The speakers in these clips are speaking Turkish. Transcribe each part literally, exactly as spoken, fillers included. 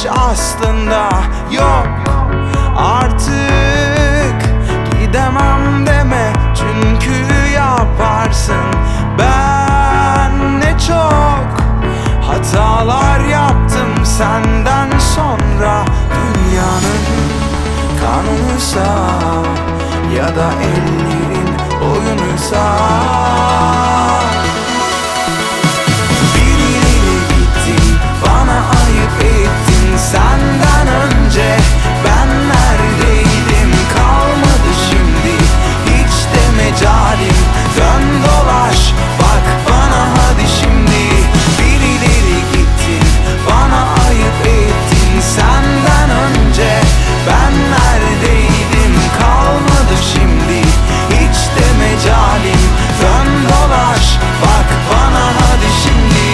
aslında. Yok artık gidemem deme, çünkü yaparsın. Ben ne çok hatalar yaptım senden sonra. Dünyanın kanunuysa ya da ellerin oyunuysa, birileri gittin, bana ayıp ettin. Senden önce ben neredeydim? Kalmadı şimdi hiç de mecalim. Dön dolaş bak bana hadi şimdi. Birileri gittin, bana ayıp ettin. Senden önce ben neredeydim? Kalmadı şimdi hiç de mecalim. Dön dolaş bak bana hadi şimdi.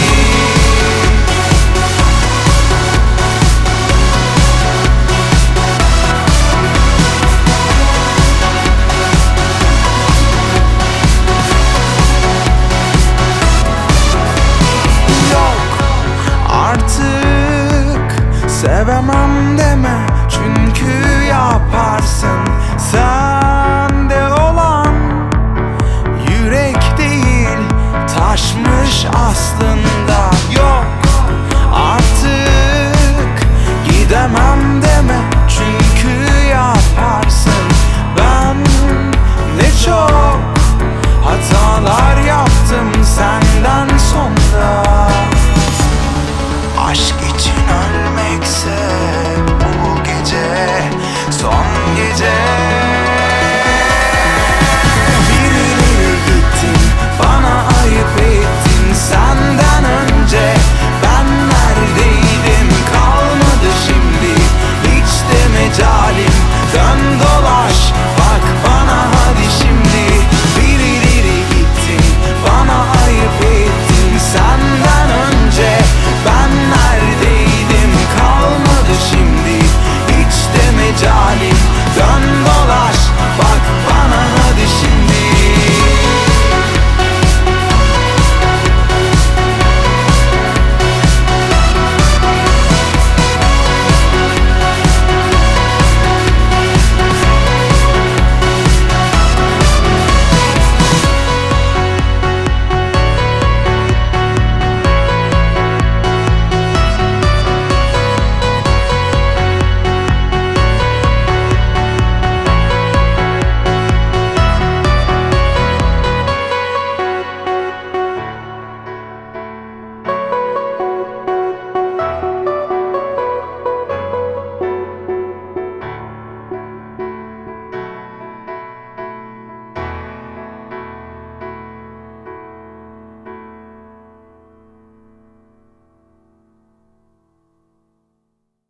Sevemem deme, çünkü yaparsın. Sende olan yürek değil, taşmış aslında. Yok artık gidemem deme, çünkü yaparsın. Ben ne çok hatalar yaptım senden sonra. Aşk